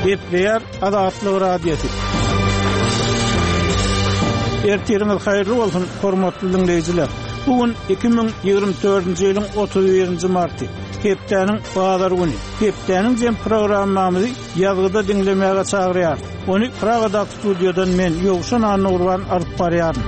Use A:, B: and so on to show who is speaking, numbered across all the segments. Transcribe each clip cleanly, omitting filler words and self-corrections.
A: Gepleýär Azatlyk radiosu. Ertiriňiz haýyrly bolsun, hormatly dinleýijiler. Bugün 2024-nji ýylyň 31-nji marty. Hepdeniň bazar güni. Hepdeniň jem programmamyzy ýazgyda dinlemäge çagyrýar. Ony Pragada studiodan men Ýowşan Anurwan alyp barýarym.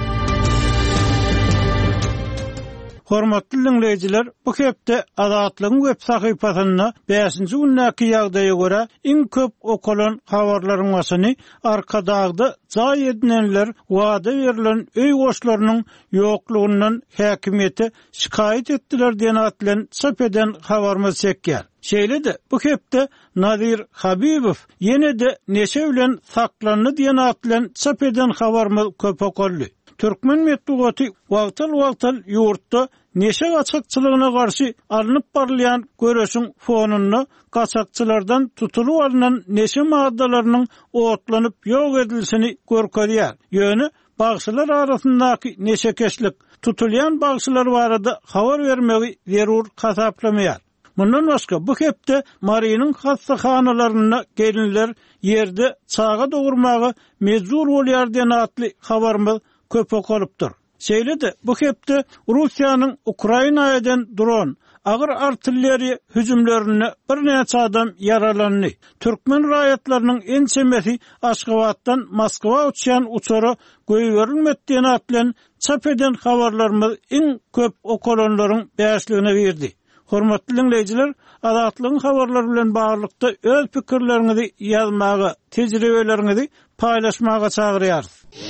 A: Hormatly dinleýijiler, bu hepde Azatlygyň web sahypasyna 5-nji günnäki ýagdaýa görä iň köp okulan habarlaryň başyny arkadagda jaý edilenler wada berilen öý goşlarynyň ýoklugyndan häkimiýete şikayet etdiler diýen atlan çap eden habarmy çekýär. Şeýle-de bu hepde Nadir Habibow ýene de neşe bilen saklandy diýen atlan çap eden habarmy köp okuldy. Türkmen medeniýeti wagtal ýurtda neşe gaçakçylygyna garşy alınıp barlayan göreşiň fonunu gaçakçylardan tutulup alınan neşe maddalarynyň otlanyp ýok edilişini görkezýär. Ýöne bagşylar arasyndaky neşekeşlik tutulýan bagşylar barada habar bermegi zerur hasaplamaýar. Mundan başga bu hepde Mariýanyň hastahanalaryna gelinler ýerde çağa dogurmagy mezur bolýar diýen atly habarmy köp okulypdyr. Şeýle-de bu hepde Russiýanyň Ukrainaýadan dron, agyr artilleriýa hüjümlerini bir näçe adam yaralandy. Türkmen raýatlarynyň en çemesi Aşgabatdan Moskwa uçýan uçary göýberilmedi diýen atlan çap eden habarlarymyz iň köp okulanlaryň bäşligine berdi. Hormatly dinleýijiler, Azatlygyň habarlary bilen baglykda öz pikirleriňizi ýazmagy, tejribeleriňizi paýlaşmaga çagyrýarys.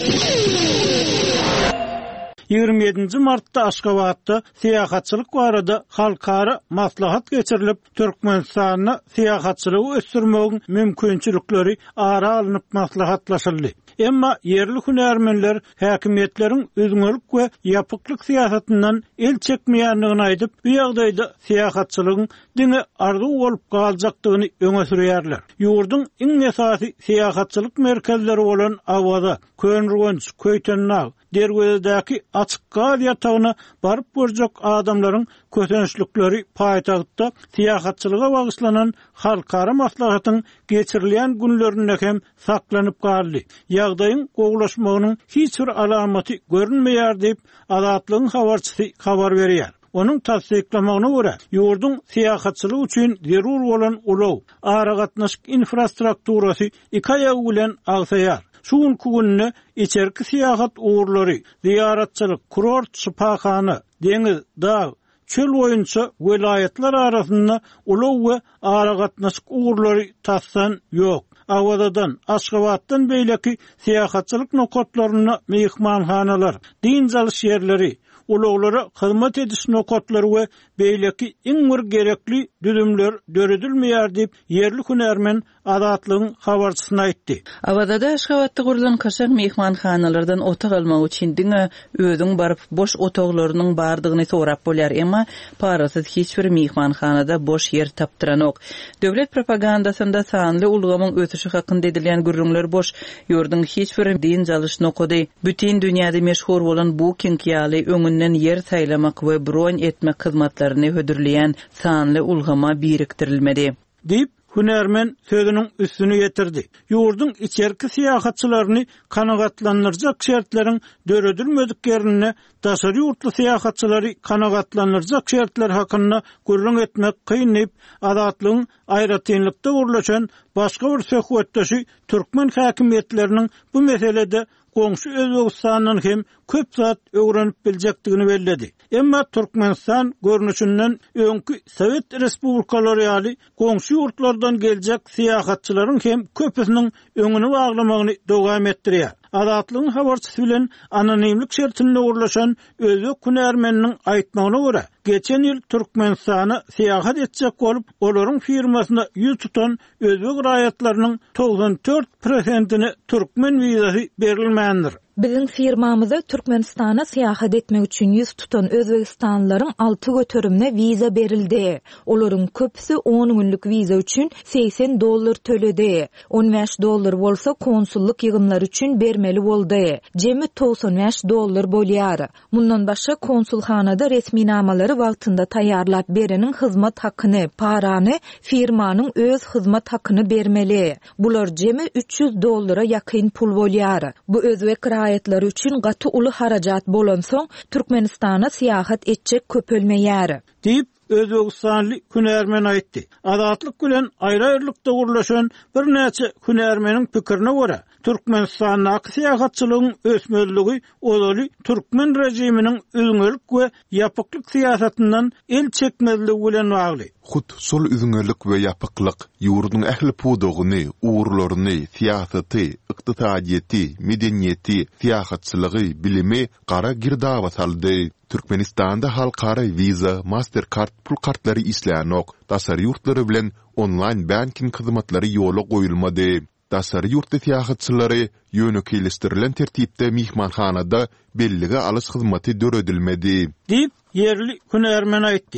A: 27 martda Aşgabatda siýahatçylyk barada halkara maslahat geçirilip Türkmenistanyň siýahatçylygy ösdürmegiň mümkinçilikleri ara alınıp maslahatlaşyldy. Emma yerli hünärmenler häkimiýetleriň özüňlük we ýapyklyk siýasatyndan el çekmeýändigini aýdyp, bu ýagdaýda siýahatçylygyň diňe arzu bolup galjakdygyny öňe sürýärler. Ýurdun iň esasy siýahatçylyk merkezleri bolan Awada, Könrügenç, Köýtenag, Derwedäki açyk gaz ýatagyna baryp görjek adamlaryň kötençlikleri paýtagtda siýahatçylyga bagyşlanan halkara maslahatyň geçirilýän günlerinde hem saklanyp galdy. Ýagdaýyň gowlaşmagynyň hiç bir alamaty görünmeýär diýip Azatlygyň habarçysy habar berýär. Onun tasdiklamagyna görä, ýurdun siýahatçylyk üçin zerur bolan ulaw, ara gatnaşyk infrastrukturasy iki ýagy bilen agsaýar. Şu günne içerki siyahat uğurları, ziyaretçilik, kurort, spahana, deniz, dağ, çöl boyunca velayetler arasında ulaw ve ara gatnaşyk uğurları tassan yok. Awadadan, Aşgabatdan beýleki siyahatçylyk nokatlaryna mehmanhanalar, din jalyş ýerleri, ulaglara hyzmat ediş nokatlary we beýleki iň bir gerekli düzümler döredilmeýär diýip yerli hünärmen Azatlygyň habarçysyna aýtdy.
B: Awada Aşgabatda gurulan kaşak mehmanhanalardan otaq almak üçin diňe özüň baryp boş otaglarynyň bardygyny sorap bolýar, emma parasyz hiç bir mehmanhanada boş yer tapdyran ok. Döwlet propagandasynda sanly ulgamyň ötüşi hakynda edilýän gürrüňler boş, ýurdun hiç bir din jalyş nokady, bütün dünýäde meşhur bolan bu kiňkiýaly öňünden yer saýlamak we bron etmek hyzmatlaryny hödürleýän sanly ulgama biriktirilmedi.
A: Diýip hünärmen sözüniň üstüni ýetirdi. Ýurdun içerki siýahatçylaryny kanagatlandyrjak şertleriň döredilmediklerini, daşary ýurtly siýahatçylary kanagatlandyrjak şertler hakynda gürrüň etmek kynnyp, Azatlygyň aýratynlykda urlaşan başga bir söhbetdeşi Türkmen häkimiýetleriniň bu meselede goňşy Özbegistanyň hem köp zat öwrenip biljekdigini belledi. Emma Türkmenistan görnüşinden öňkü Sowet Respublikalary ýaly goňşy ýurtlardan geljek siýahatçylaryň hem köpüsiniň öňüni baglamagyny dowam etdirýär. Azatlygyň habarçysy bilen anonimlik şertinde urlaşan özbek hünärmeniniň aýtmagyna görä, geçen ýyl Türkmenistana siýahat etjek bolup, olaryň firmasyna ýüz tutan özbek raýatlarynyň 94%-ine türkmen wizasy berilmändir.
C: Bizim firmamyza Türkmenistana seyahat etmek üçün yüz tutan Özbekistanlıların 6 götürümne viza berildi. Olaryň köpüsi 10 günlük viza üçün $80 töledi. $15 bolsa konsulluk ýygymlary üçün bermeli boldy. Jemi $95 bolýar. Mundan başga konsulhanada resmi namalary wagtynda taýýarlap bereniň hyzmat hakyny, parany firmanyň öz hyzmat hakyny bermeli. Bular jemi $300 ýakyn pul bolýar. Bu özbek raýatlary üçün gaty uly harajat bolan soň Türkmenistana seyahat etjek köpelmeýär.
A: Deyip Özbekistanly hünärmen aýtdy. Azatlyk bilen aýry-aýrylykda gurlaşan bir näçe hünärmeniň pikirine görä, Türkmenistana seyahatçylygyň ösmelligi olaly Türkmen rejiminiň üzüňelik we ýapyklyk siýasatynyň el çekmezligi bilen bagly.
D: Hut sol üzüňelik we ýapyklyk ýurduň ähli pudugyny, uğurlaryny, siýasaty, ykdysadyety, medeniýeti, seyahatçylygy, bilimi gara girdaba saldy. Türkmenistanda halkara Visa, Mastercard pul kartlary islenok, dasary ýurtlary bilen online banking hyzmatlary ýola goýulmady. Dasary ýurt seyahatçylary ýönekilistirilen tertipde mihmanhanada bellige alys hyzmaty döredilmedi.
A: Dip yerli hünärmen aýtdy.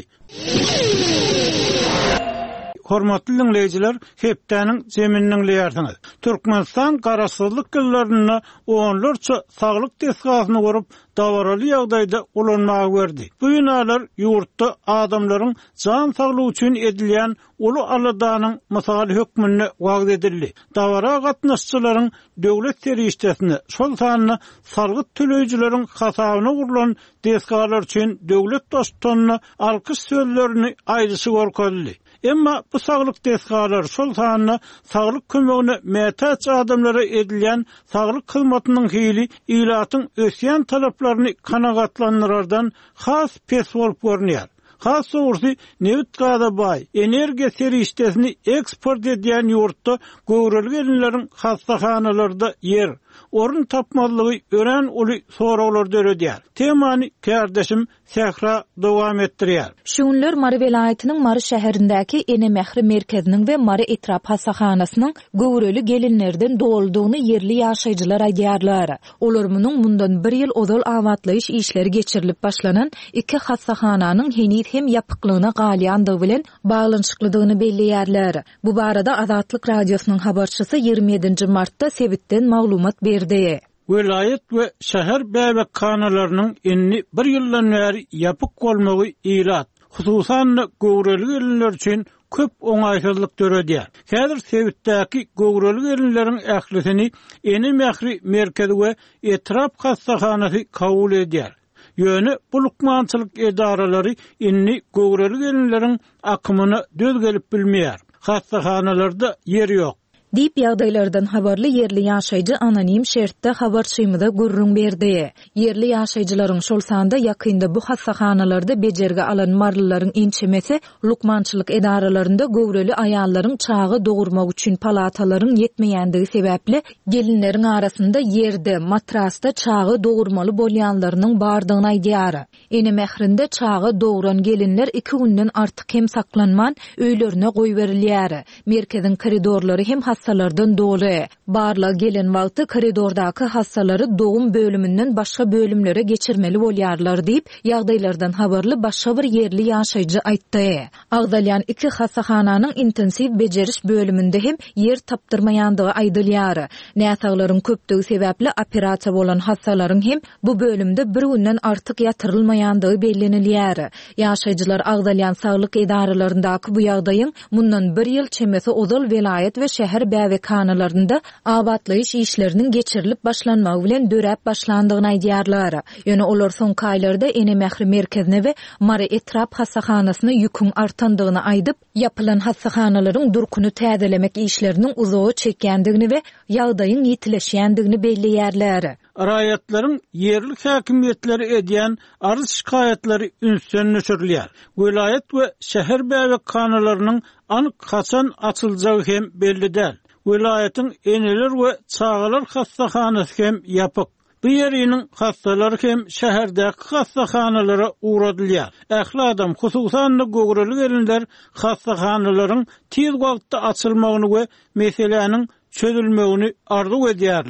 A: Hormatly dinleyijiler, hepdeniň zeminiň leýärdiňiz. Türkmenistan garaşsyzlyk ýyllaryna onlarça saglyk tesgasyny gorup, dawaraly ýagdaýda ulanmagy berdi. Bu ýynalar ýurtda adamlaryň jan saglygy üçin edilýän uly aladanyň mysaly hökmüne wagt edildi. Dawara gatnaşçylaryň döwlet serişdesine, şol sanyna salgyt töleýijileriň hasabyna gurulan tesgalar üçin döwlet dostlaryna alkyş sözlerini aýdysy gorkady. Emma bu saglyk tesgalar şol sanyna saglyk kömegine mätäç adamlara edilýän saglyk hyzmatynyň hili ilatyň ösýän talaplaryny kanagatlandyrardan has pes bolup görnýär. Has soňrusy newit gada baý, energiýa serişdesini eksport edýän ýurtda göwreli gelinleriň hastahanalarda yer, orun tapmalygy ören uly soraglar döredýär. Temany kardeşim Sehra dowam etdirýär.
C: Şunlar Mary welaýatynyň Mary şäherindäki Ene Mehri merkeziniň we Mary etrap hasahanasynyň göwreli gelinlerden doldugyny yerli ýaşaýjylar aýdýarlar. Olar mundan 1 ýyl ozal awatlaýyş işleri geçirilip başlanan iki hasahananyň henir hem ýapyklygyna galýandygy bilen baglanyşyklydygyny belleýärler. Bu barada Azatlyk radiosynyň habarçysy 27 martda Sebitden maglumat berdi.
A: Vilayet we şäher bäwekhanalarynyň enni 1 ýyldan bäri ýapyk bolmagy ilat, hususan göwreli gelinler üçin köp oňaýsızlyk döredýär. Häzir Sebitdäki göwreli gelinleriň ählisini Ene Mehri merkezi we etrap hastahanasy kabul edýär. Ýöne bu lukmançylyk edaralary enni göwreli gelinleriň akymyny döz gelip bilmeýär. Hastahanalarda yer ýok.
C: Dip ýagdaýlardan habarly yerli ýaşaýjy anonim şertde habarçymyda gurrun berdi. Yerli ýaşaýjylaryň şol sanda ýakynda bu hassahanalarda bejerge alan marlylaryň inçemesi lukmançylyk edaralarynda göwreli aýallaryň çağı dogurmak üçin palatalaryň ýetmeýändigi sebäpli gelinleriň arasynda yerde, matrasta çağı dogurmaly bolýanlarynyň bardygyny aýdýar. Ene Mehrinde çağı doguran gelinler 2 günden artyk hem saklanman öýlerine goýberilýär. Merkezin koridorlary hem hassalardan doly. Barla gelen wagty koridordaky hassalary dogum bölümünden başga bölümlere geçirmeli bolýarlar diýip ýagdaýlardan habarly başga bir yerli ýaşaýjy aýtdy. Agdalyan iki hassahananyň intensiv bejeriş bölümünde hem yer tapdyrmaýandygy aýdylýar. Näsaglaryň köpdigi sebäpli operasiýa bolan hassalaryň hem bu bölümde bir günden artyk ýatyrylmaýandygy bellenilýär. Ýaşaýjylar Agdalyan saglyk edaralaryndaky bu ýagdaýyň mundan 1 ýyl çemesi ozal welaýet we şäher bäwekhanalaryna awatlaýyş işleriniň geçirilip başlanmagy bilen döräp başlandygyny aýdýarlar. Ýöne olar soňky aýlarda Ene Mehri merkezine we Mary etrap hassahanasyna ýüküň artandygyny aýdyp, ýapylan hassahanalaryň durkuny täzelemek işleriniň uzagy çekýändigini we ýagdaýyň ýetileşýändigini belleýärler.
A: Raýatlaryň yerli häkimiýetleri edýän arz şikaýetleri ünsden nöşürlýär. Vilayet we şäher bäwekhanalarynyň anyk haçan açylajagy hem belli däl. Vilayetin eneler we çağalar hastahanasy hem ýapyk. Bu ýeriniň hastalary hem şäherdäki hastahanalara uğradylýar. Ähli adam hususan göwreli gelinler hastahanalaryň tez wagtda açylmagyny we meseleniň çözülmegini arzu edýärler.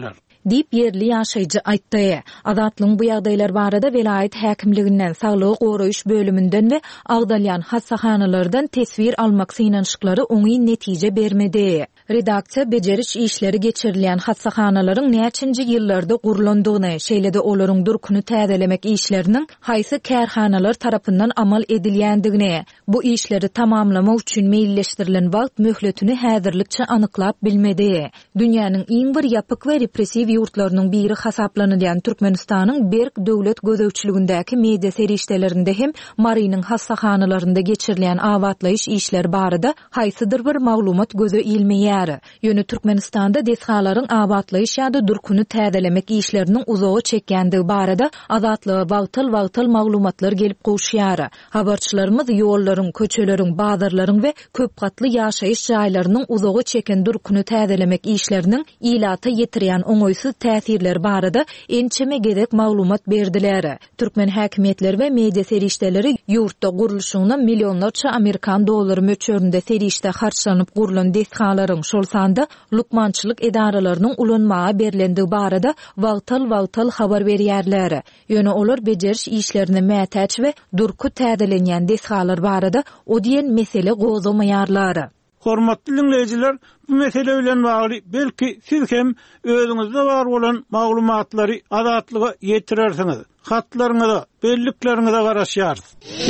C: diýip yerli ýaşaýjy aýtdy. Azatlyň bu ýagdaýlar barada velayet häkimliginden saglygy goraýyş bölümünden we Agdalýan hassahanalardan tesvir almak synanyşyklary oňy netije bermedi. Redaksiýa bejeriş işleri geçirilen hassahanaların näçinji ýyllarda gurlandygyny, şeýle-de olaryň durkuny täzelemek işleriniň haýsy kärhanalar tarapyndan amal edilýändigini, bu işleri tamamlamak üçin meýilleşdirilen wagt möhletini häzirlikçe anyklap bilmedi. Dünýäniň iň bir ýapyk we repressiw ýurtlarynyň biri hasaplanýan Türkmenistanyň Berk döwlet gözegçiligindäki media serişdelerinde hem Marynyň hassahanalarynda geçirilen awatlaýyş işleri barada haýsydyr bir maglumat göze ilmeýär. Ýöne Türkmenistanda deshalaryň awatlaýyş ýa-da durkuny täzelemek işleriniň uzagy çekýändigi barada azatlyga wagtyl maglumatlar gelip gowşýar. Habarçylarymyz ýollaryň, köçeleriň, bazarlaryň we köp gatly ýaşaýyş jaýlarynyň uzagy çeken durkuny täzelemek işleriniň ilata ýetirýän oňoýsuz täsirleri barada ençeme gerek maglumat berdiler. Türkmen häkimetleri we media serişdeleri ýurtda gurulşyna millionlarça Amerikan dollary möçöründe serişde harçlanyp gurulan deshalaryň şol sanda lukmançylyk edaralarynyň ulanmaga berilendigi barada wagtyl habar berýärler. Ýöne olar bejeriş işlerine mätäç we durku täzelenýän deshalar barada o diýen mesele gozamaýarlar.
A: Hormatly dinleyijiler, bu mesele bilen bagly belki siz hem özüňizde bar bolan maglumatlary azatlyga ýetirersiniz. Hatlaryňyza, bellikleriňize garaşýarsyz.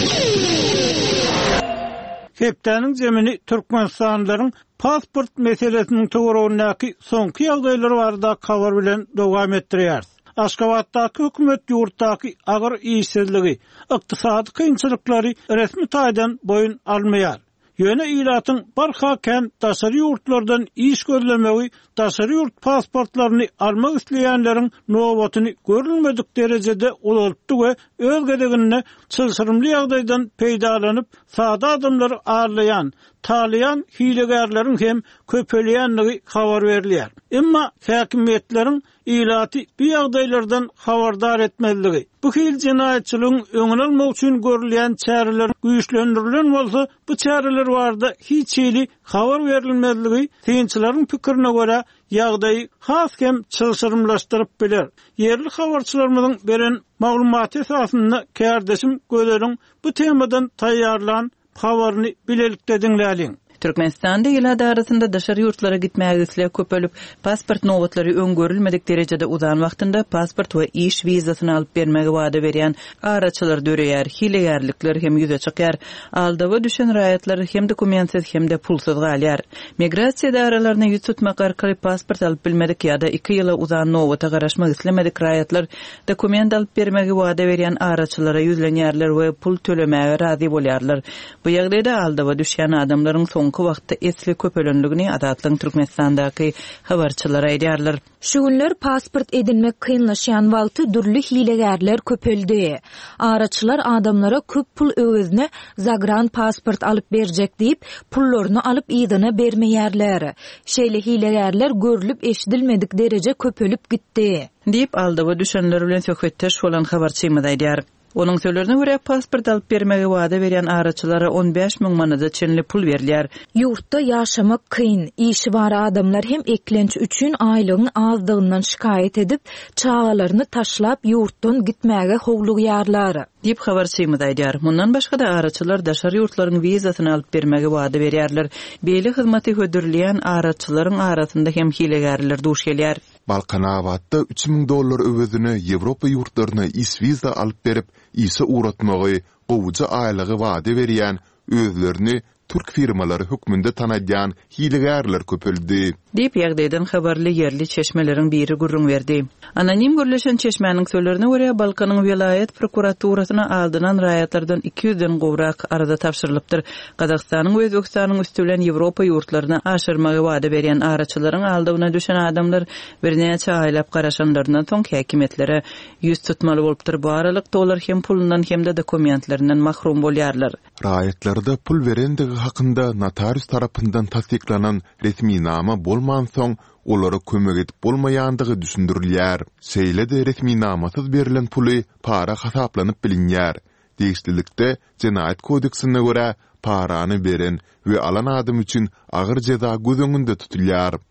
A: Hepdeniň jemini Türkmenistanlaryň pasport meselesiniň töweregindäki soňky ýagdaýlary barada habar bilen dowam etdirýär. Aşgabatdaky hökümet ýurtdaky agyr işsizligi, ykdysady kynçylyklary resmi taýdan boyun almaýar. Ýöne ilatyň barha kem daşary ýurtlardan iş gözlemegi, daşary ýurt pasportlaryny almak isleýänleriň nowatyny görülmedik derejede ulaltdy we öz gedegine çylşyrymly ýagdaýdan peýdalanyp sada adamlary arlayan, talayan hilegerleriň hem köpelýänligi habar berilýär. Emma häkimetleriň ilaty bu ýagdaýlardan habardar etmezligi, bu hil jinaýatçylygyň öňüne almak üçin görülen çäreler güýçlendirilen bolsa, bu çäreler barada hiç ýeli habar berilmezligi synçylaryň pikirine görä ýagdaýy haskem çylşyrymlaşdyryp biler. Yerli habarçylarymyzyň beren maglumaty esasynda kärdeşim gözleriň bu temadan taýýarlan habaryny bilelikde dinläliň.
B: Türkmenistanda ýylar arasynda daşary ýurtlara gitmäge isle köpelip pasport nowatlary öňgörülmedik derejede uzan wagtynda pasport we iş wizasyny alyp bermegi wada berýän araçylar döreýär, hilegerlikler hem ýüze çykýar. Aldawa düşen raýatlar hem dokumentsiz hem de pulsuz galýar. Migrasiýa daralaryna ýüz tutmak arkaly pasport alyp bilmedik ýa-da 2 ýyla uzan nowata garaşmak islemedik raýatlar dokument alyp bermegi wada berýän araçylara ýüzlenýärler we pul tölemäge razy bolýarlar. Bu ýagdaýda aldawa düşýän adamlaryň soňky wagtda esli köpelenligini Azatlyň Türkmenistandaky habarçylar aýdýarlar.
C: Şu günler pasport edinmek kynlaşýan wagty dürli hilegerler köpeldi. Araçylar adamlara köp pul öwezine zagran pasport alyp berjek diýip pullaryny alyp ýygyna bermeýärler. Şeýle hilegerler görülüp eşidilmedik dereje köpelip gitdi
B: diýip aldawa düşenler bilen söhbetdeş bolan habarçymyz aýdýar. Onun sözlerine göre pasport alıp bermegi wada berýän araçylara 15.000 manada çenli pul berilýär.
C: Ýurtda ýaşamak kyn, işi bar adamlar hem eklenç üçin aýlygyň azdygyndan şikaýet edip, çağalaryny taşlap ýurtdan gitmäge howlugýarlar.
B: Diýip habarçymyz aýdýar. Mundan başga da araçylar daşary ýurtlaryň wizasyny alyp bermegi wada berýärler. Beýle hyzmaty hödürleýän araçylaryň arasynda hem hilegerler duş gelýär.
D: Balkanabatda $3000 öwezine Ýewropa ýurtlaryna iş wiza alyp berip, işe uğratmagy, gowuja aýlygy wada berýän özlerini Türk firmalary hökmünde tanadýan hilegerler köpeldi.
B: Diýip ýagdaýdan habarly yerli çeşmeleriň biri gurrun berdi. Anonim görleşen çeşmeniň sözlerine görä Balkanyň vilayet prokuraturasyna aldynan raýatlardan 200-den gowrak arada tapşyrylypdyr. Gazakstanyň we Özbekistanyň üstülen Ýewropa ýurtlaryna aşyrmagy wada berýän araçylaryň aldygyna düşen adamlar birnäçe aýlap garaşanlaryndan soň häkimetlere ýüz tutmaly bolupdyr. Bu aralykda olar hem pulundan hem de dokumentlerinden mahrum bolýarlar.
D: Raýatlarda pul berendigi hakynda notarius tarapyndan tasdiklanan resmi nama bolman soň olara kömek edip bolmaýandygy düşündirilýär. Şeýle-de resmi namasyz berilen puly para hasaplanyp bilinýär. Diýişdilikde Jenaýat kodeksine görä parany beren we alan adam üçin agyr jeza göz öňünde tutulýar.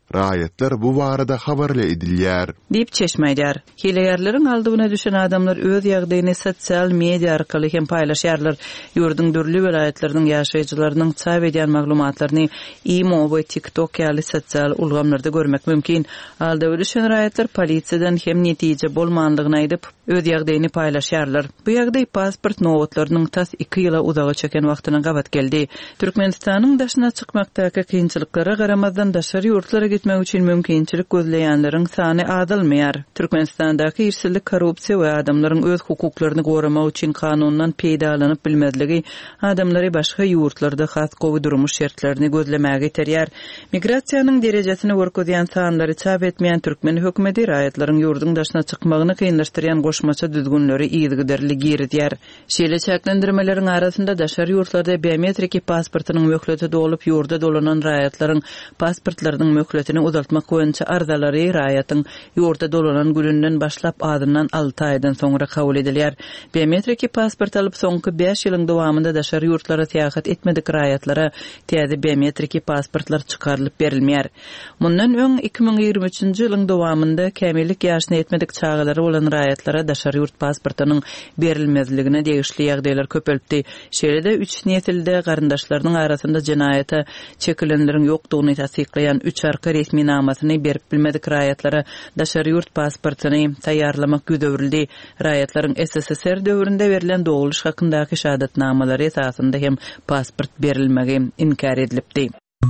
D: Raýatlar bu barada habarla edilýär.
B: Dip çeşmeýär. Hileýärleriň aldygyna düşen adamlar öz ýagdaýyny sosial media arkaly hem paýlaşýarlar. Ýurdun dürli welaýatlarynyň ýaşaýjylarynyň çap edýän maglumatlaryny imo we TikTok ýaly sosial ulgamlarda görmek mümkin. Aldyga düşen raýatlar polisiýadan hem netije bolmandygyny aýdyp öz ýagdaýyny paýlaşýarlar. Bu ýagdaý pasport nowatlarynyň tas 2 ýyla uzaga çeken wagtyna gabat geldi. Türkmenistanyň daşyna çykmakdaky kynçylyklara garamazdan daşary ýurtlara gitmek üçin mümkinçilik gözleýänleriň sany adylmaýar. Türkmenistandaky irsillik, korrupsiýa we adamlaryň öz hukuklaryny goramak üçin kanundan peýdalanyp bilmezligi adamlary başga ýurtlarda has gowy durmuş şertlerini gözlemäge iterýär. Migrasiýanyň derejesini görkezýän sanlary çap etmeýän türkmen hökümeti raýatlaryň ýurdun daşyna çykmagyny kynlaşdyrýan goşmaça düzgünleri ýygyderli girdýär. Şeýle çäklendirmeleriň arasynda daşary ýurtlarda biometriki pasportynyň möhleti dolup ýurda dolanan raýatlaryň pasportlarynyň möhletini uzaltmak boýunça arzalary raýatyň ýurda dolanan gününden başlap adymdan 6 aýdan soňra kabul edilýär. Biometriki pasport alyp soňky 5 ýylyň dowamında daşary ýurtlara seýahat etmedik raýatlara täze biometriki pasportlar çykarylyp berilmeýär. Mundan öň 2023-nji ýylyň dowamında kämillik ýaşyna etmedik çağalary bolan raýatlara daşary ýurt pasportynyň berilmezligine degişli ýagdaýlar köpelipdi. Şeýle-de 3 nesilde garyndaşlarynyň arasynda jinaýata çekilenleriň ýokdugyny tasdiklaýan 3 arka resmi namasyny berip bilmedik raýatlara daşary ýurt pasportyny taýýarlamak güdöwrildi. Raýatlaryň SSSR döwründe berilen doguluş hakyndaky şahadatnamalary esasynda hem pasport berilmegi inkar edilipdi.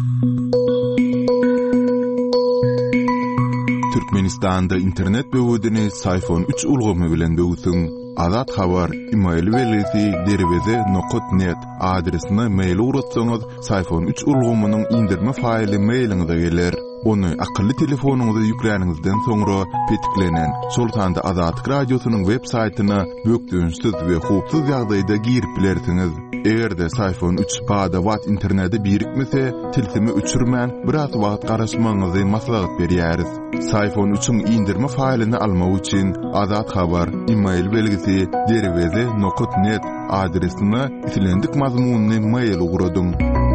D: Türkmenistanda internet böwüdini iPhone 3 ulgamy bilen böwüsün. Azat habar email welisi derweze.net adresine mail uratsaňyz iPhone 3 ulgamynyň indirme faýly mailiňize geler. Onu akıllı telefonuňyza ýüklenýäningizden soňra petiklenen Sultanda Azatlyk radiosynyň web saýtyna bökdüňsiz we hupsuz ýagdaýda girip bilersiňiz. Egerde iPhone 3 bada wat interneti birikmese, tilsimi öçürmän biraz wagt garaşmagyňyzy maslahat berýäris. iPhone 3-üň indirme faýlyny almak üçin Azat habar email belgisi derweze.net adresine itilendik mazmunny mail ugradyň.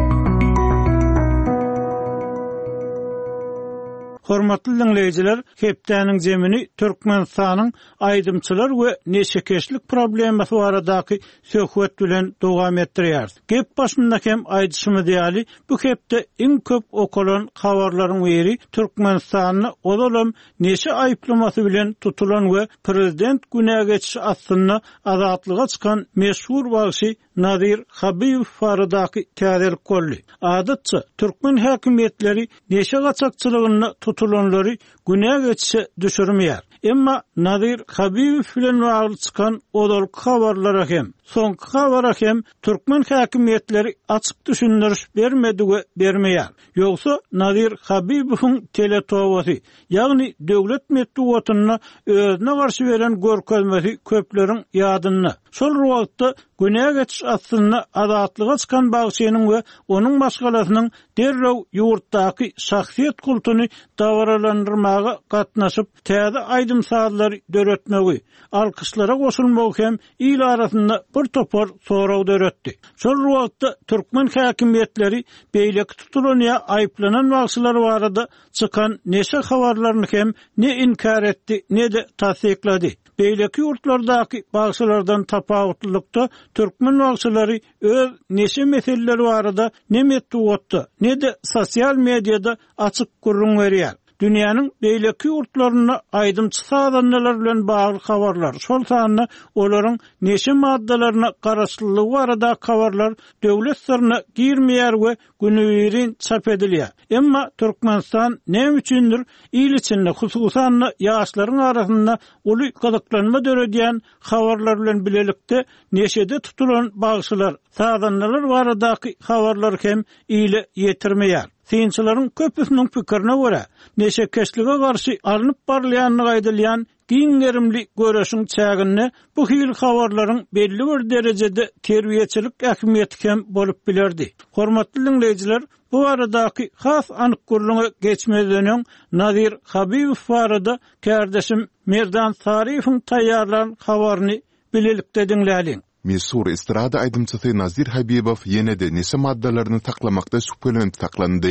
A: Hormatly dinleyijiler, hepdäniň jemini Türkmenistanyň aýdymçylar we neşekeşlik problemasy baradaky söhbet bilen dowam etdirýär. Gep başynda hem aýdyşymy diýäli, bu hepde iň köp okulan habarlaryň biri Türkmenistanyny olalım neşe aýyplamasy bilen tutulan we prezident günä geçişi aslynda azatlyga çykan meşhur bagşy Nadir Habibow baradaky täzelik boldy. Adatça Türkmen häkimetleri neşe gaçakçylygyny tutulanlary günä geçişe düşürmeýär. Emma Nadir Habibow bilen bagly çykan odalyk habarlara hem soňky habara hem türkmen häkimetleri açyk düşündiriş bermedi we bermeýär. Ýogsa Nadir Habibowyň teletowasy, ýagny döwlet medeniýetine özüne garşy beren görkezmesi köpleriň ýadynda. Şol wagtda günä geçiş aslynda azatlyga çykan bagşynyň we onuň başgalasynyň derrew ýurtdaky şahsiýet kultuny dawralandyrmaga gatnaşyp täze aýdymsazlar döretmegi, alkyşlara goşulmak hem il arasynda bir topar soraw döretdi. Şol wagtda türkmen häkimetleri beýleki tutulanyň aýplanan bagşylar barada çykan neşe habarlaryny hem ne inkar etdi, ne de tasdiklady. Beýleki ýurtlardaky bagşylardan tapawutlykda türkmen bagşylary öz neşe meseleleri barada ne metduatda, ne de sosial mediada açyk gurrun berýär. Dünýäniň beýleki ýurtlaryna aýdymçy sadanlar bilen bagly habarlar. Şol sanyny olaryň neşe maddalaryna garaşlylygy barada habarlar döwlet sırryna girmeýär we günüberin çap edilýär. Emma Türkmenistan näme üçindir il içinde hususan ýaşlaryň arasynda uly gazaklanma döredýän habarlar bilen bilelikde neşede tutulan bagşylar, sadanlar baradaky habarlar hem ile ýetirmeýär. Synçylaryň köpüsiniň pikirine görä, neşekeşlige garşy alınıp barlaýanyny aýdylýan giňerimli göreşiň çägini bu hil habarlaryň belli bir derejede terbiýeçilik ähmiýeti hem bolup bilerdi. Hormatly dinleyijiler, bu aradaky has anyk gurluňa geçmeden Nadir Habibow barada kärdeşim Merdan Sarifowyň taýýarlanan habaryny bilelikde dinläliň.
D: Meşhur estrada aýdymçysy Nadir Habibow ýene-de neşe maddalaryny saklamakda şüphelenip saklandy.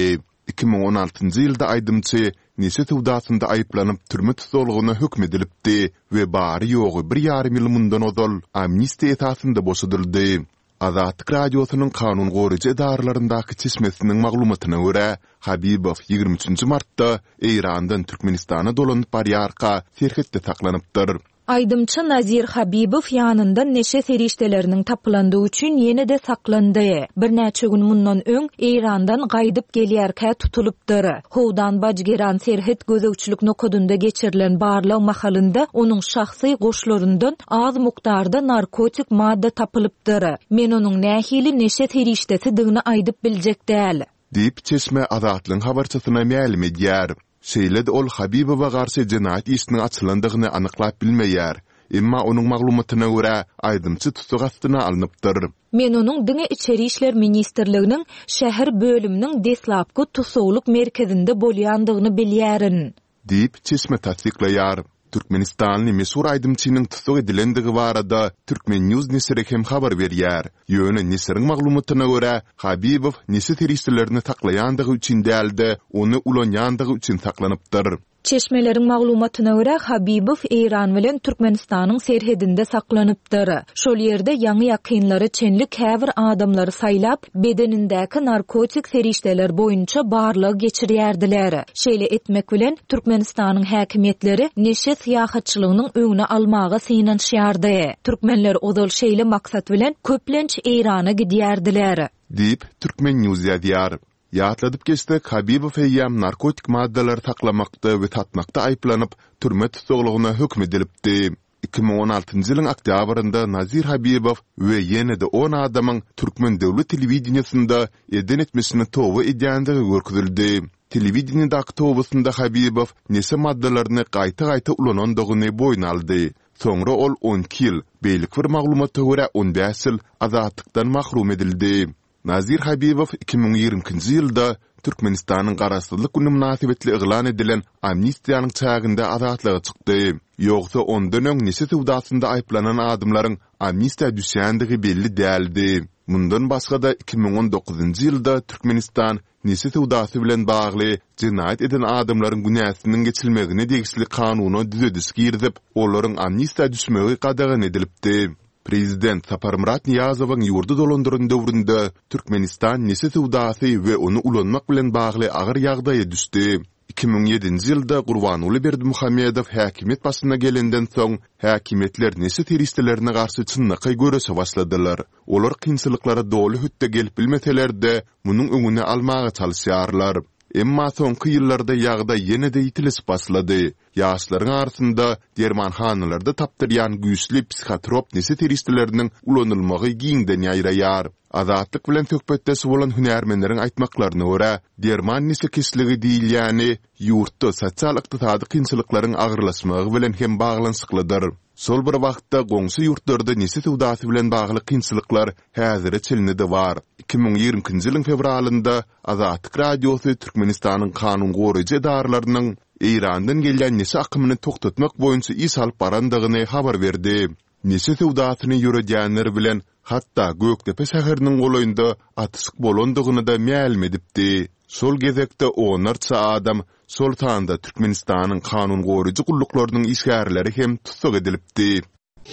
D: 2016-njy ýylda aýdymçy Nese tewdasynda aýplanyp türme tutulgyna hökmedilipdi we bary ýogy 1,5 ýyl mundan ozal amnistiýa esasynda boşadyldy. Azatlyk radiosynyň kanun goraýjy edarlaryndaky çeşmesiniň maglumatyna görä, Habibow 23 martda Eýrandan Türkmenistana dolanyp barýarka serhetde saklanypdyr.
C: Aydımçı Nazir Habibow ýanynda neşe serişdeleriniň tapylandyğı üçin ýene de saklandy. Bir näçe gün mundan öň Eýrandan gaýdyp gelýärkä tutulupdyr. Howdan bajgeran serhet gözegçilik nokodunda geçirilen barlaw mahalynda onuň şahsy goşlaryndan az mukdarda narkotik madda tapylypdyr. Men onuň nähili neşe serişdesi diňini aýdyp biljek däl.
D: Diýip çeşme Azatlyň habarçysyna mälim edýär. Şeýle ol Habibowa garşy jinayet işiniň açylandygyny anyklap bilmeýär. Emma onuň maglumatyna görä aýdymçy tutuk astyna alınıpdyr.
C: Men onuň Diňe içeri işler ministrliginiň şäher bölüminiň deslapky tutukluk merkezinde bolýandygyny bilýärin.
D: Diýip çeşme tasdiklaýar. Türkmenistanyň meşhur aýdymçynyň tutuk edilendigi barada Türkmen News nesiri hem habar berýär. Ýöne nesiriň maglumatyna görä Habibow nesi teristlerini taklaýandygy üçin däldi, ony ulanýandygy üçin saklanypdyr.
C: Çeşmeleriň maglumatyna görä Habibow Eýran bilen Türkmenistanyň serhedinde saklanypdyr. Şol ýerde ýaňy ýakynlary çenlik häzir adamlary saýlap, bedenindäki narkotik serişdeler boýunça barlygy geçirýärdiler. Şeýle etmek bilen Türkmenistanyň häkimetleri neşe syýahatçylygynyň öňüne almagy synanýardy. Türkmenler ozal şeýle maksat bilen köplenç Eýrana gidýärdiler.
D: Diýip Türkmen News ýazýar. Ýatladyp geçdik Habibow eýam narkotik maddalar taklamakda we tatmakda aýplanyp türme tutuglygyna hökmedilipdi. 2016-njy ýylyň oktýabrynda Nazir Habibow we ýene de 10 adamyň Türkmen döwlet telewizionyasynda eden etmesini towa edýänligi görkezildi. Telewizionyadaky towasynda Habibow nese maddalaryny gaýta-gaýta ulanandygyny boýun aldy. Soňra ol 12 ýyl beýlik bir maglumatga görä 15 ýyl azatlykdan mahrum edildi. Nazir Habibow 2020-nji ýylda Türkmenistanyň garaşsyzlyk güni münasibetli yglan edilen amnistiýanyň çagynda azatlyga çykdy. Ýogsa ondan öň nese tewdasynda aýplanan adamlaryň amnistiýa düşýändigi belli däldi. Mundan başga-da 2019-njy ýylda Türkmenistan nese tewdasy bilen bagly jinayet eden adamlaryň günäsiniň geçilmegine degisli kanuny düzedis girdip, olaryň amnistiýa düşmegi qadağan edilipdi. Prezident Saparmurat Niyazowyň ýurdu dolandyryn döwründe Türkmenistan nese tewdasy we onu ulanmak bilen bagly agyr ýagdaýa düşdi. 2007-nji ýylda Gurbanuly Berdimuhammedow häkimet başyna gelenden soň häkimetler nese teristlerini garşy çynnyky görese başladylar. Olar kynçylyklara doly hütde gelip bilmeseler-de munyň öňüne almaga çalyşýarlar. Emma soňky ýyllarda ýagda ýene de ýitilis başlady. Ýaşlaryň arasynda dermanhanalarda tapdyrýan güýçli psihotrop nese teristleriniň ulanylmagy giňden ýaýraýar. Azatlyk bilen söhbetde bolan hünärmenleriň aýtmaklaryna görä, derman nese kesligi diýilýäni ýurtda sosial ykdysady kynçylyklaryň agyrlaşmagy bilen hem baglanşyklydyr. Sol bir wagtda goňşy ýurtlarda nese tewdasy bilen bagly kynçylyklar häzire çelinede bar. 2020-nji ýylyň fevralynda Azatlyk radiosy Türkmenistanyň kanun goraýjy edarlarynyň Eýrandan gelýän nese akymyny toktatmak boýunça iş alyp barandygyny habar berdi. Nese tewdasyny ýöredýänler bilen hatta Göktepe şäheriniň golaýynda atyşyk bolandygyny da mälim edipdi. Sol gezekde onarça adam sol tanda Türkmenistanyň kanun goraýjy gullyklarynyň işgärleri hem tutuk edilipdi.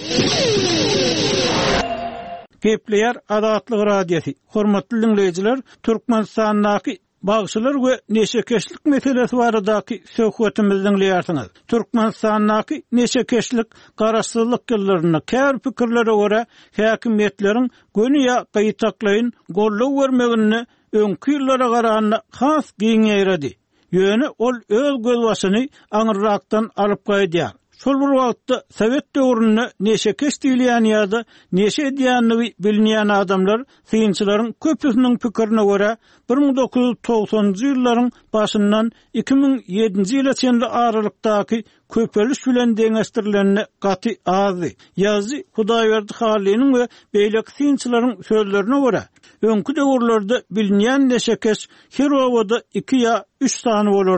A: Gepleýär Azatlyk radiosi. Hormatly dinleýijiler, Türkmenistanyň bagşylar we neşekeşlik meselesi baradaky söhbetimizi dinleýärsiňiz. Türkmenistanyň neşekeşlik garaşsyzlyk ýyllaryna kär pikirlere görä häkimetleriň göniýa gaýtaklaýyn gollaw bermegini öňkü ýyllara garanyna has giňeýredi. Ýöne ol öz gözbaşyny aňyrrakdan alyp gaýdýar. Şol bir wagtda Sowet döwründe neşekeş diýilýän ýa-da neşe edýänligi bilinýän adamlar synçylaryň köpüsiniň pikirine görä 1990-njy ýyllaryň başyndan 2007-nji ýyla çenli aralykdaky köpeliş bilen deňeşdirilenine gaty azy. Ýazy Hudaýberdi Halynyň we beýlek synçylaryň sözlerine görä öňkü döwürlerde bilinýän neşekeş her wagtda 2 ýa 3 sany bolardy.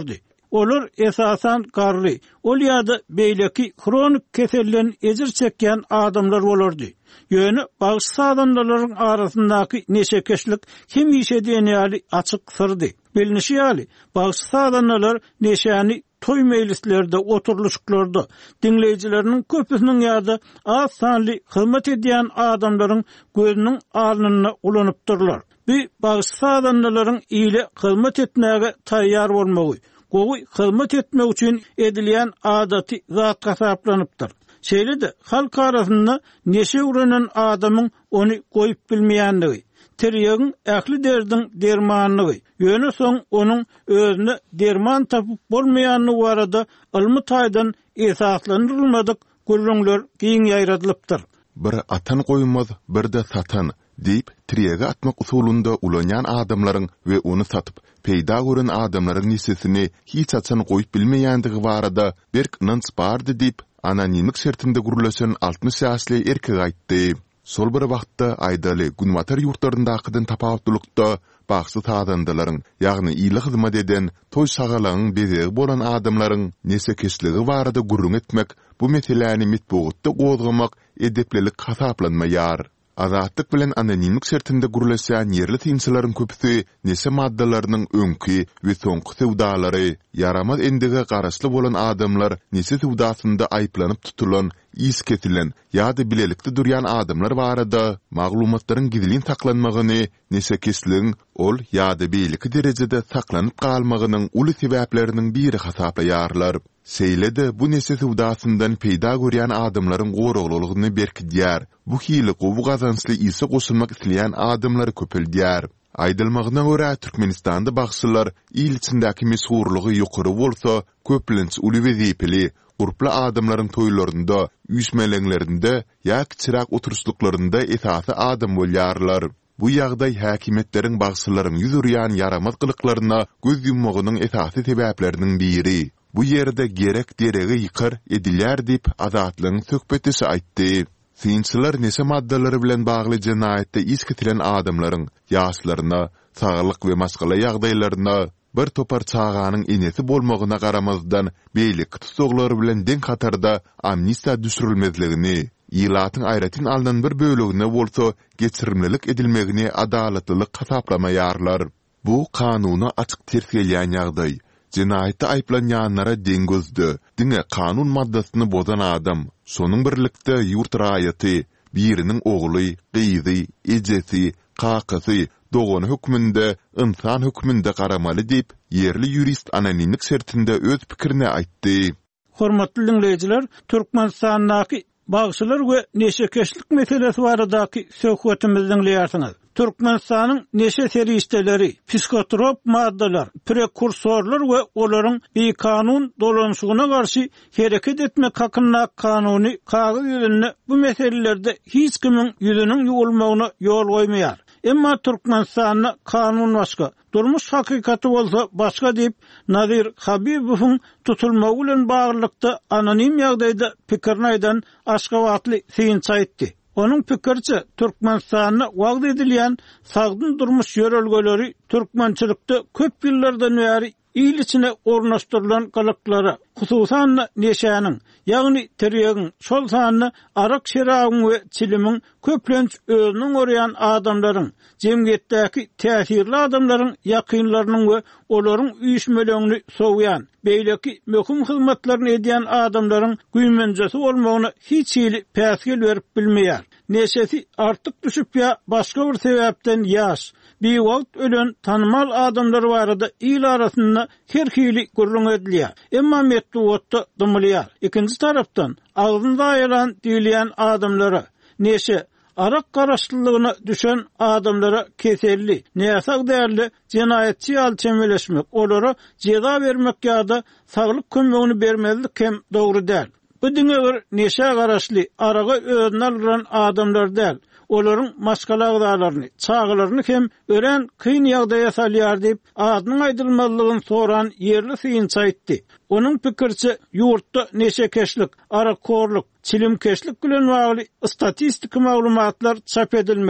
A: Olar esasan garly, ol ýa-da beýleki kronik keselden ejir çekýän adamlar bolardy. Ýöne bagysy adamlaryň arasyndaky neşekeşlik kim işe diýeni açyk sırdy. Bilinişi ýaly, bagysy adamlar neşäni toy mejlislerde, oturluşyklarda dinleýijileriniň köpüsiniň ýa-da az sanly hyzmat edýän adamlaryň gözüniň alnyna ulanypdyrlar. Bir bagysy adamlaryň ýyly hyzmat etmäge taýýar bolmagy, gowy hyzmat etmek üçin edilýän adaty zat gasaplanypdyr. Şeýle-de halk arasynda neşe uranan adamyň ony goýup bilmeýänligi, terýegiň ähli derdin dermanlygy, ýöne soň onuň özüne derman tapyp bolmaýanlygy barada ilmi taýdan esaslandyrylmadyk gurrunlar giň ýaýradylypdyr.
D: Bir atan goýmaz, bir de satan diýip terýege atmak usulunda ulanýan adamlaryň we onu satyp peýda gören adamlaryň nisesini hiç açan goýup bilmeýändigi barada berk nans bardy diýip anonimlik şertinde gurulaşan 60 ýaşly erkek aýtdy. Sol bir wagtda aýdaly günwatar ýurtlaryndakydan tapawutlukda bagysy tadandylaryň, ýagny ýyly hyzmat eden toy sagalagyň bezegi bolan adamlaryň nesekeşligi barada gurrun etmek, bu meseleni mitbuatda gozgamak edeplelik hasaplanmaýar. Azatlyk bilen anonimlik şertinde gurulaşan ýerli tynçylaryň köpüsi nese maddalarynyň öňki we soňky sewdalary, yaramaz endige garaşly bolan adamlar nese sewdasynda aýplanyp tutulan, is ketilen ýa-da bilelikde durýan adamlar barada maglumatlaryň gizlin saklanmagyny, nese kesliň ol ýa-da beýleki derejede saklanyp galmagynyň uly sebäpleriniň biri hasaplaýarlar. Seýle-de bu nese sewdasyndan peýda görýän adamlaryň goraglygyny berkidýär. Bu hili gowy gazansly ise goşulmak isleýän adamlary köpeldýär. Aýdylmagyna görä Türkmenistanda bagsylar il içindäki meşhurlygy ýokary bolsa, köplenç uly wezipeli gurply adamlaryň toýlarynda, üýsmelerinde ýa kiçirak oturuşluklarynda esasy adam bolýarlar. Bu ýagdaý häkimetleriň bagsylaryň ýüzürýän yaramaz gylyklaryna göz yummagynyň esasy sebäpleriniň biri. Bu ýerde gerek deregi ýykar edilýär diýip azatlygyň söhbetisi aýtdy. Tynçylar nese maddalary bilen bagly jenaýetde is ketilen adamlaryň ýaşlaryna, saglyk we maskala ýagdaýlaryna bir topar çağanyň enesi bolmagyna garamazdan beýlik tutsaglary bilen deň hatarda amnistiýa düşürilmezligini, ýylatyň aýratyn alynan bir bölegine bolsa geçirimlilik edilmegini adalatlylyk hasaplamaýarlar. Bu kanuny açyk ters gelýän ýagdaý. Jenaýetde aýplanýanlara deň gözdi. Diňe kanun maddasyny bozan adam, şonuň birlikde ýurt raýaty, biriniň ogly, gyzy, ejesi, kakasy, dogany hükmünde, insan hükmünde garamaly diýip, ýerli ýurist anonimlik şertinde öz pikirini aýtdy.
A: Hormatly dinleýijiler, Türkmenistandaky bagsylar we neşekeşlik meselesi baradaky söhbetimizi dinleýärsiňiz. Türkmenistanyň neşe serişdeleri, psikotrop maddalar, prekursorlar we olaryň kanun dolanşygyna garşy hereket etmek hakynda kanuny kagy ýüzünde bu meselelerde hiç kimiň ýüzüniň ýuwulmagyna ýol goýmaýar. Emma Türkmenistanyň kanun başga, durmuş hakykaty bolsa başga diýip Nadir Habibowyň tutulmagy bilen baglykda anonim ýagdaýda pikirini aýdan Aşgabatly Seýinç aýtdy. Onun pikirçe Türkmenistanyna wagt edilýän sagdyn durmuş ýörelgeleri türkmençilikde köp ýyllardan bäri il içine ornaşdyrylan galaklara, hususan neşäniň, ýagny terýegiň şol sanyny arak şerabyň we çilimiň köplenç özüniň orýan adamlaryň, jemgyýetdäki täsirli adamlaryň ýakynlarynyň we olaryň üýşmelerini sowýan, beýleki möhüm hyzmatlaryny edýän adamlaryň güýmenjesi bolmagyny hiç ýyly päsgel berip bilmeýär. Neşesi artyk düşüp ýa başga bir sebäpden ýaş, bir wagt ölen tanmal adamlar barada il arasynda herhili gurrun edilýär. Emma metduatda dymylýar. Ikinji tarapdan agzynda aýalan diýilýän adamlara neşe arak garaşlygyna düşen adamlara keselli, näsag därli jenaýetçi ýaly çemeleşmek, olara jeza bermek ýa-da saglyk kömegini bermezlik hem dogry däl. Bu diňe neşe garaşly, araga özüne alynan adamlar däl. Olaryň maşgalaglaryny, çağlaryny hem ören kyn ýagdaýa salýar diýip adynyň aýdylmalygyny soran ýerli Seýinç aýtdy. Onuň pikirçe ýurtda neşekeşlik, arakorluk, çilimkeşlik bilen bagly statistik maglumatlar çap edilmeli.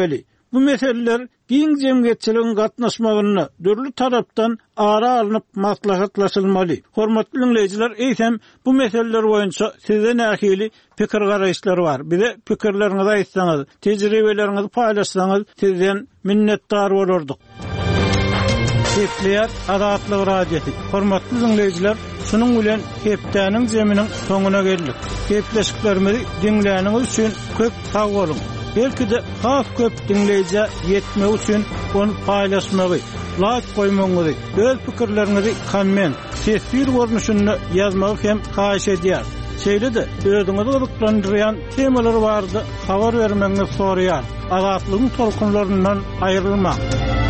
A: bu meseleler giň jemgyýetçiligiň gatnaşmagyny dörli tarapdan ara alınıp maslahatlaşylmaly. Hormatly dinleyijiler, eýsem bu meseleler boýunça size nähili pikir garaýşlar bar. Bize pikirleriňizi aýtsaňyz, tejribelerinizi paýlaşsaňyz sizden minnetdar bolardyk. Hepleýär Azatlyk radiosi. Hormatly dinleyijiler, şunun bilen hepdäniň jeminiň soňuna geldik. Hepleşiklerimizi dinläniňiz üçin köp sag bolun. Belki de has köp dinleyici yetmek üçin onu paýlaşmagy, like goýmagy, öz pikirlerinizi komment, sesli görnüşünde ýazmagy hem haýyş edýär. Şeýle de özüňizi gyzyklandyrýan temalar bardy, habar bermeňizi soraýar. Azatlygyň tolkunlaryndan aýrylmak.